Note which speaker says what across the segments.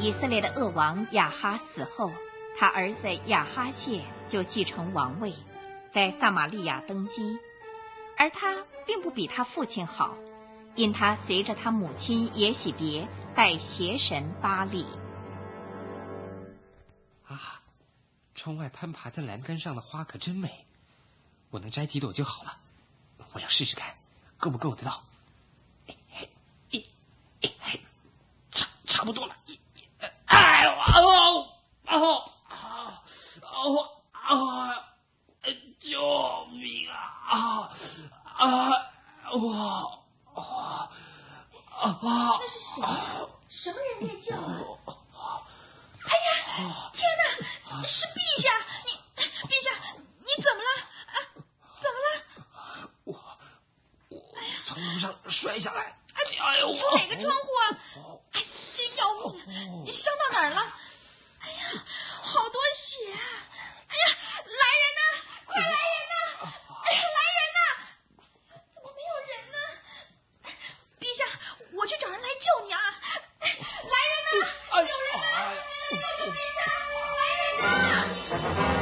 Speaker 1: 以色列的恶王亚哈死后，他儿子亚哈谢就继承王位，在撒玛利亚登基。而他并不比他父亲好，因他随着他母亲耶喜别拜邪神巴力。
Speaker 2: 啊，窗外攀爬在栏杆上的花可真美，我能摘几朵就好了。我要试试看，够不够得到？差不多了。哎救命啊！
Speaker 3: 这是谁呀？什么人在叫啊？哎呀，天哪！是陛下，陛下，你怎么了？怎么了？
Speaker 2: 我从楼上摔下来。
Speaker 3: 你从哪个窗户啊？真要命！你伤到哪儿了？哎呀，好多血啊！哎呀，来人呐！快来人呐！哎呀，来人呐！怎么没有人呢？陛下，我去找人来救你啊！来人呐！有人呐！救救陛下！来人呐！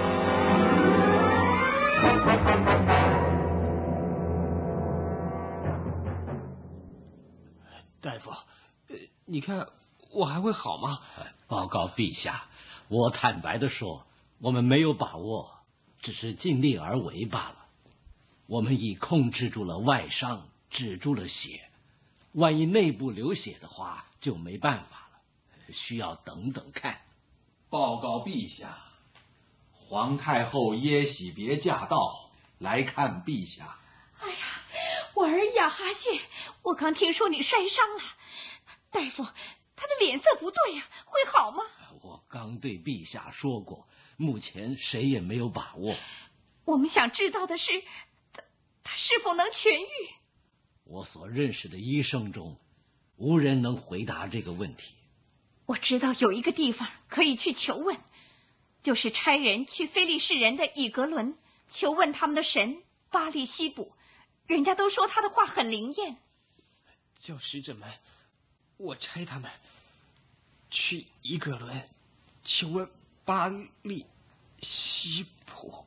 Speaker 2: 大夫，你看我还会好吗？
Speaker 4: 报告陛下，我坦白地说，我们没有把握，只是尽力而为罢了。我们已控制住了外伤，止住了血，万一内部流血的话，就没办法了，需要等等看。
Speaker 5: 报告陛下，皇太后耶喜别驾到，来看陛下。
Speaker 1: 哎呀，我儿亚哈谢，我刚听说你摔伤了，大夫，他的脸色不对呀，会好吗？
Speaker 4: 我刚对陛下说过，目前谁也没有把握。
Speaker 1: 我们想知道的是，他是否能痊愈？
Speaker 4: 我所认识的医生中，无人能回答这个问题。
Speaker 1: 我知道有一个地方可以去求问，就是差人去非利士人的以格伦求问他们的神巴力西卜，人家都说他的话很灵验。
Speaker 2: 叫使者们，我差他们去以格伦求问巴力西卜。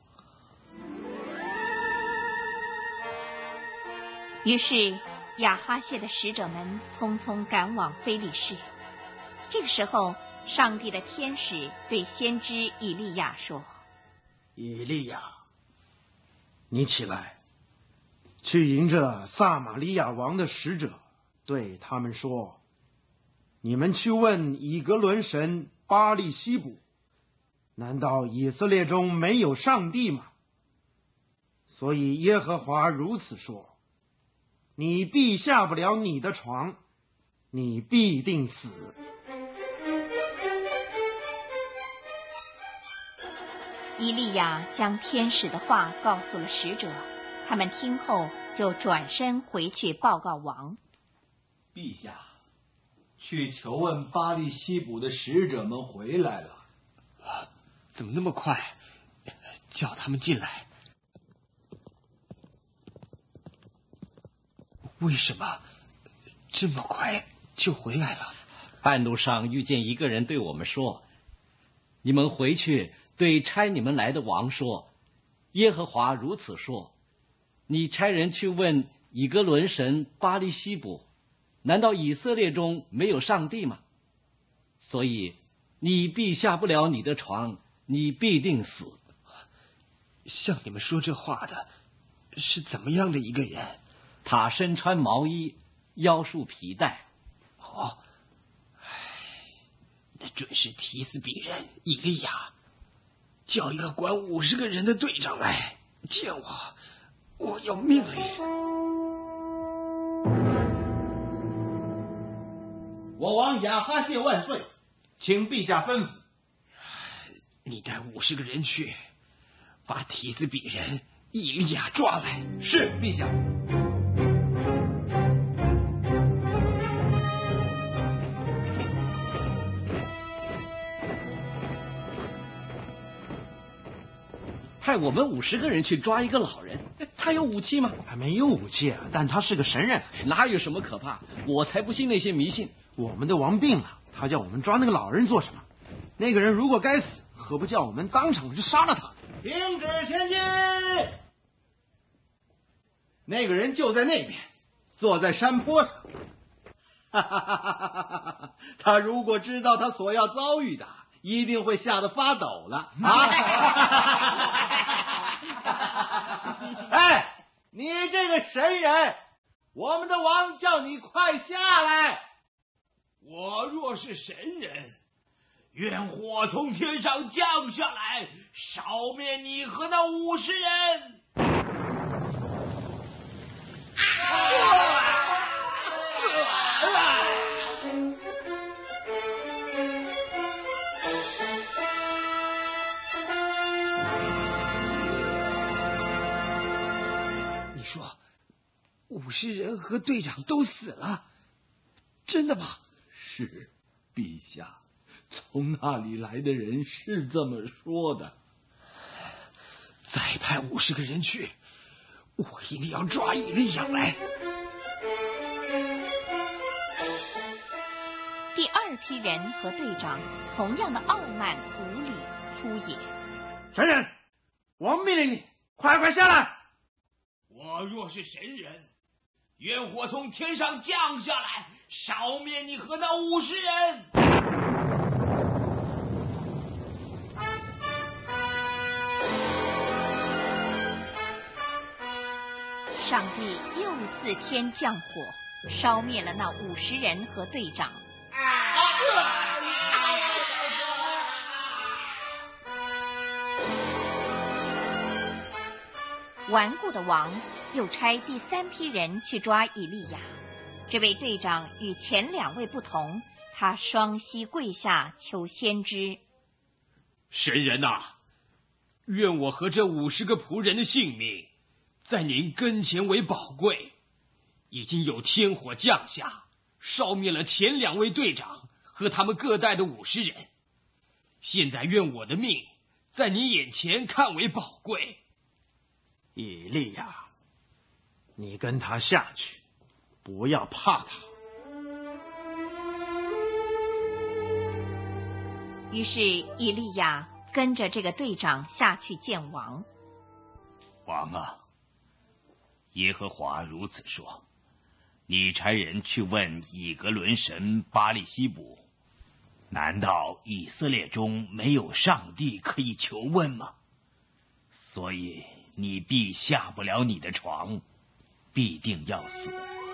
Speaker 1: 于是亚哈谢的使者们匆匆赶往非利士。这个时候，上帝的天使对先知以利亚说：
Speaker 6: 以利亚，你起来，去迎着撒玛利亚王的使者，对他们说，你们去问以格伦神巴力西卜，难道以色列中没有上帝吗？所以耶和华如此说，你必下不了你的床，你必定死。
Speaker 1: 以利亚将天使的话告诉了使者，他们听后就转身回去报告王。
Speaker 5: 陛下，去求问巴力西卜的使者们回来了。
Speaker 2: 怎么那么快？叫他们进来。为什么这么快就回来了？
Speaker 4: 半路上遇见一个人对我们说，你们回去对差你们来的王说，耶和华如此说，你差人去问以格伦神巴力西卜，难道以色列中没有上帝吗？所以你必下不了你的床，你必定死。
Speaker 2: 向你们说这话的是怎么样的一个人？
Speaker 4: 他身穿毛衣，腰束皮带。
Speaker 2: 那准是提斯比人以利亚，叫一个管50个人的队长来见我，我要命令。
Speaker 5: 我王亚哈谢万岁，请陛下吩咐。
Speaker 2: 你带50个人去，把提斯比人以利亚抓来。
Speaker 5: 是，陛下。
Speaker 4: 派我们50个人去抓一个老人，他有武器吗？
Speaker 6: 还没有武器，但他是个神人。
Speaker 4: 哪有什么可怕？我才不信那些迷信。
Speaker 6: 我们的王病了， 他叫我们抓那个老人做什么？那个人如果该死，何不叫我们当场就杀了他？
Speaker 5: 停止前进！那个人就在那边，坐在山坡上。他如果知道他所要遭遇的，一定会吓得发抖了啊！哎，你这个神人，我们的王叫你快下来！
Speaker 2: 我若是神人，愿火从天上降下来，烧灭你和那50人。你说50人和队长都死了，真的吗？
Speaker 5: 是，陛下，从那里来的人是这么说的。
Speaker 2: 再派50个人去，我一定要抓以利亚来。
Speaker 1: 第2批人和队长同样的傲慢、无礼、粗野。
Speaker 6: 神人，王命令你快下来！
Speaker 2: 我若是神人，愿火从天上降下来，烧灭你和那50人。
Speaker 1: 上帝又自天降火，烧灭了那50人和队长。顽固的王又差第3批人去抓以利亚。这位队长与前2位不同，他双膝跪下求先知：
Speaker 2: 神人啊，愿我和这50个仆人的性命在您跟前为宝贵。已经有天火降下，烧灭了前2位队长和他们各带的50人。现在愿我的命在你眼前看为宝贵。
Speaker 6: 以利亚，你跟他下去，不要怕他。
Speaker 1: 于是以利亚跟着这个队长下去见王。
Speaker 7: 王啊，耶和华如此说：你差人去问以格伦神巴利西卜，难道以色列中没有上帝可以求问吗？所以你必下不了你的床，必定要死。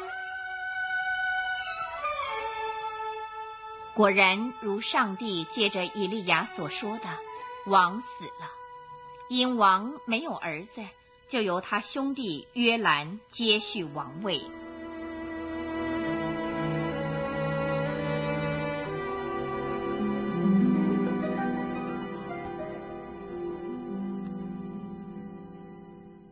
Speaker 1: 果然如上帝借着以利亚所说的，王死了。因王没有儿子，就由他兄弟约兰接续王位。